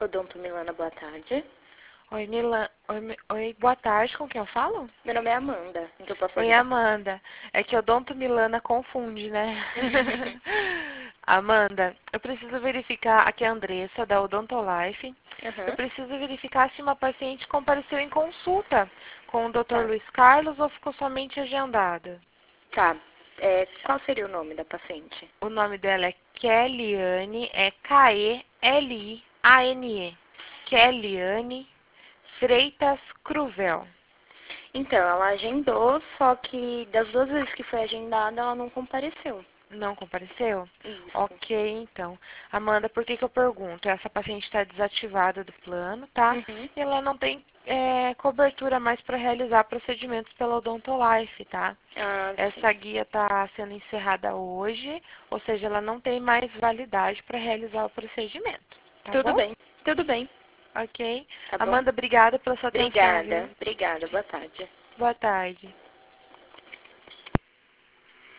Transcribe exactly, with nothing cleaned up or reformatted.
Odonto Milana, boa tarde. Oi, Milan... Oi, Mi- Oi, boa tarde, com quem eu falo? Meu nome é Amanda, em que eu posso Oi, ajudar? Amanda. É que Odonto Milana confunde, né? Amanda, eu preciso verificar, aqui é a Andressa, da Odontolife. Eu Aham, preciso verificar se uma paciente compareceu em consulta com o doutor tá, Luiz Carlos ou ficou somente agendada. tá. É, qual seria o nome da paciente? O nome dela é Keliane, é K E L I A N E. Keliane Freitas Cruvel. Então, ela agendou, só que das duas vezes que foi agendada, ela não compareceu. Não compareceu? Isso. Ok, então. Amanda, por que que eu pergunto? Essa paciente está desativada do plano, tá? Uhum. E ela não tem é, cobertura mais para realizar procedimentos pela Odontolife, tá? Ah, sim. Essa guia está sendo encerrada hoje, ou seja, ela não tem mais validade para realizar o procedimento, tá Tudo bom? bem, tudo bem, Ok. tá bom? Amanda, obrigada pela sua atenção, Obrigada, viu? obrigada, boa tarde. Boa tarde.